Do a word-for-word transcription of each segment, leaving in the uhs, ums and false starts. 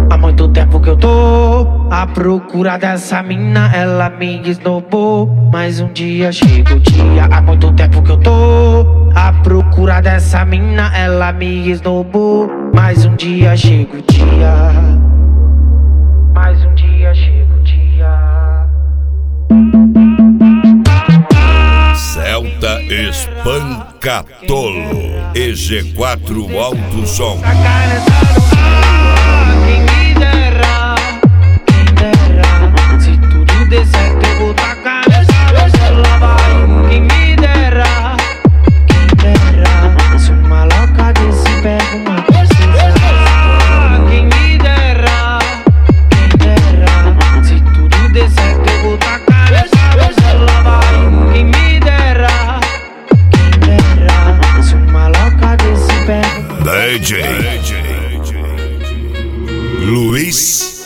Há muito tempo que eu tô à procura dessa mina, ela me esnobou. Mas um dia chega o dia. Há muito tempo que eu tô à procura dessa mina, ela me esnobou. Mas um dia chega o dia. Mais um dia chega o dia. Celta Espancatolo E G quatro Alto Som. Quem me dera, quem dera. Se tudo der certo eu vou tacar nessa, ela vai. Quem me dera, quem dera. Se uma louca desse pega uma princesa. Quem me dera, quem dera. Se tudo der certo eu vou tacar nessa, ela vai. Quem me dera, quem dera. Se uma louca desse pega uma D J Luiz.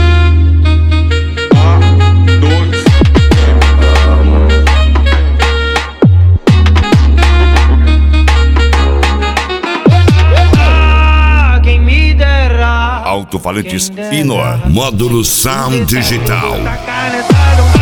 quem me dera. Alto-falantes Inoa, módulo Sound Digital. Tacar nessa